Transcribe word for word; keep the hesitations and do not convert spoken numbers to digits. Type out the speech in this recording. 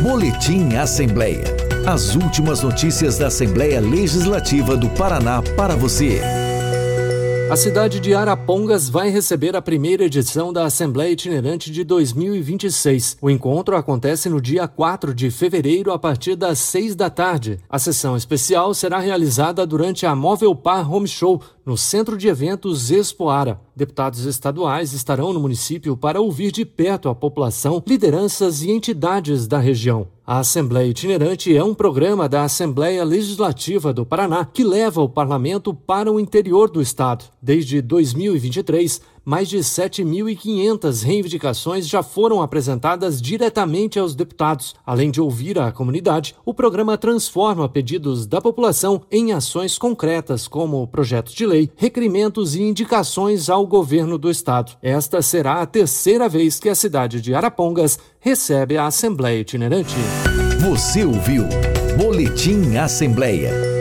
Boletim Assembleia. As últimas notícias da Assembleia Legislativa do Paraná para você. A cidade de Arapongas vai receber a primeira edição da Assembleia Itinerante de dois mil e vinte e seis. O encontro acontece no dia quatro de fevereiro, a partir das seis da tarde. A sessão especial será realizada durante a Móvel Par Home Show, no Centro de Eventos Expoara. Deputados estaduais estarão no município para ouvir de perto a população, lideranças e entidades da região. A Assembleia Itinerante é um programa da Assembleia Legislativa do Paraná que leva o parlamento para o interior do estado. Desde dois mil e vinte e três, mais de sete mil e quinhentas reivindicações já foram apresentadas diretamente aos deputados. Além de ouvir a comunidade, o programa transforma pedidos da população em ações concretas, como projetos de lei, requerimentos e indicações ao governo do estado. Esta será a terceira vez que a cidade de Arapongas recebe a Assembleia Itinerante. Você ouviu Boletim Assembleia.